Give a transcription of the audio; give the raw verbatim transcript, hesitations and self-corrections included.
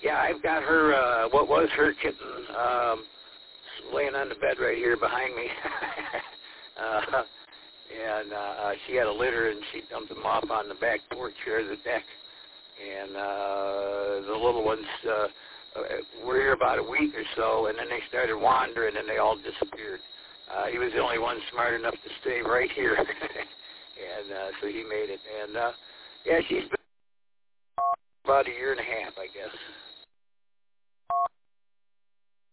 yeah, I've got her, uh, what was her kitten, um, laying on the bed right here behind me. uh, and uh, she had a litter, and she dumped them off on the back porch here, the deck. And uh, the little ones uh, were here about a week or so, and then they started wandering, and they all disappeared. Uh, he was the only one smart enough to stay right here, and uh, so he made it. And, uh, yeah, she's been about a year and a half, I guess.